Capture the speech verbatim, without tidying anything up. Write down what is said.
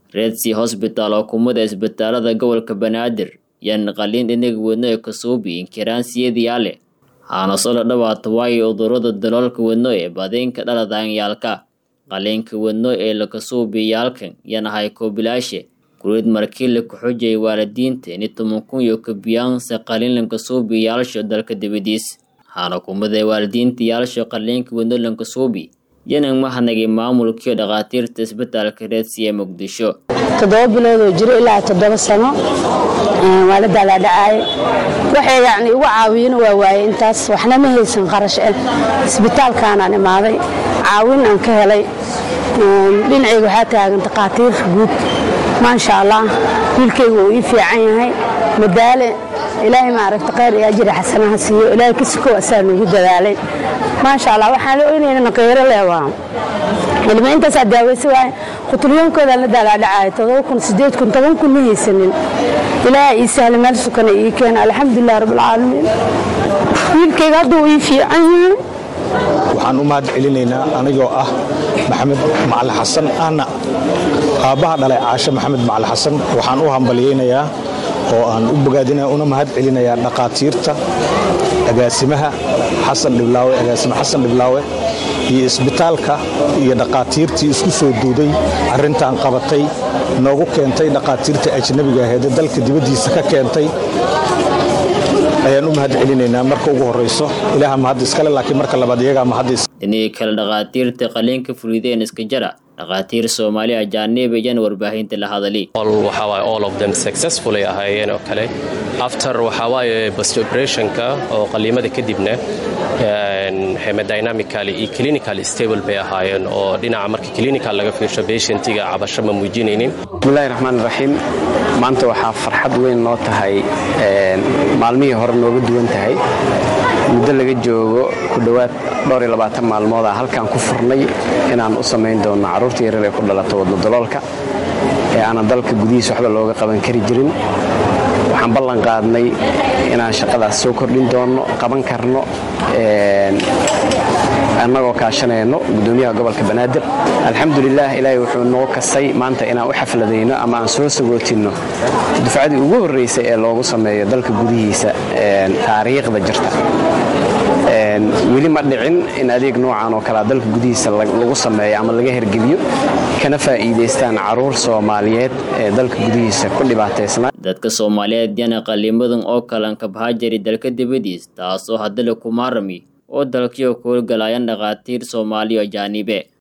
Redsi Hospital oo kumada isbitaalada gobolka Banaadir yan qalin dhinaga wadno ee Kasubi inkiraan siyadiyale hana soo dhawaato way udurada dalalka wadno ee badeenka dhaladanyaalka qalinka wadno ee la Kasubi yaalkan yana hay ko bilaashe kurid markii la ku xujay waalidiinta in toban kun iyo ka biyaan sa qalin la Kasubi yaalsho dalka dibadiis hana kumada waalidiinta yaalsho qalinka wadno la Kasubi yana mahanagay maamulkii dhaqaatiirta isbitaalka Redsi ee Muqdisho toddoba bilood oo jiro ilaa toddoba sano wala dala dhacay waxay yaani ugu caawin waa waay intaas waxna ma haysan qarash ah isbitaalkan aan imaaday caawin aan ka helay dhinacayga waxa taagan dhaqaatiir guud ma sha Allah wiilkaygu uu ii fiican yahay madaale ilaahay ma aragta qeyr iyo ajir xasanaha siiyo ilaahay kisko asaan ugu dadaalay ما شاء الله وحنا لقينا نقير اللواء اللي ما أنت سداوي سواء خطريون كذا ندل على عاية تذوقن سديت كنت تذوقن مية سنين إلى يسهل مالس كان يكين الحمد لله رب العالمين يمكن قدوا يفي عنه waxaan u mahad celinaynaa anigoo ah Maxamed Macalin Xasan ana aabaha dhalay Caasha Maxamed Macalin Xasan waxaan u hambaliyeynayaa oo aan u bogaadinayaa una mahad celinayaa dhaqaatiirta agaasimaha Xasan Dhiblaawe agaasima Xasan Dhiblaawe iyo isbitaalka iyo dhaqaatiirtii isku soo duuday arintan qabatay noogu keentay dhaqaatiirta ajnabiga ah ee dalka dibadiisa ka keentay ayaan u mahad celinaynaa marka ugu horeyso ilaaha mahad iskale laakiin marka labaad iyaga mahad is inay kala dhaqaatiirta qalinka fulideen iska jara dhaqaatiir Soomaali ajaanib iyo warbaahinta la hadalay all waxa way all of them successfully ahaayeen oo kale after waxa way post operation ka oo qaliimada kadibna hemodynamically iyo clinically stable bay ahaayeen oo dhinaca marka clinical laga fiirsho patientiga cabasho ma muujinaynin bismillaahir rahmaanir rahiim maanta waxa farxad weyn noo tahay maalmihii hore nooga duwan tahay muddo laga joogo ku dhawaad dhowr iyo labaatan maalmood ah halkaan ku furnay inaan u sameyn doono caruurta yaryar ee ku dhalatay wadno daloolka ee aan dalka gudihiisa waxba looga qaban kari jirin waxaan ballan qaadnay inaan shaqadaas soo kordhin doono qaban karno ee annagoo kaashanayno gudoomiyaha gobolka Banaadir alxamdulillah ilaahay wuxuu noo kasay maanta inaan u xafladeyno ama aan soo sagootino dufcadii ugu horeysay ee loogu sameeyo dalka gudihiisa ee taariikhda jirta ee wili ma dhicin in adeeg noocan oo kala dalka gudihiisa lagu sameeyo ama laga hergeliyo kana faa'iideystaan caruur Soomaaliyeed ee dalka gudihiisa ku dhibaataysan dadka Soomaaliyeed yana qaliimadan oo kalan ka bahajari dalka dibadiis taasoo hadda la ku maarmi oo dalkiyo ku galayaan dhaqaatiir Soomaaliya jaanibe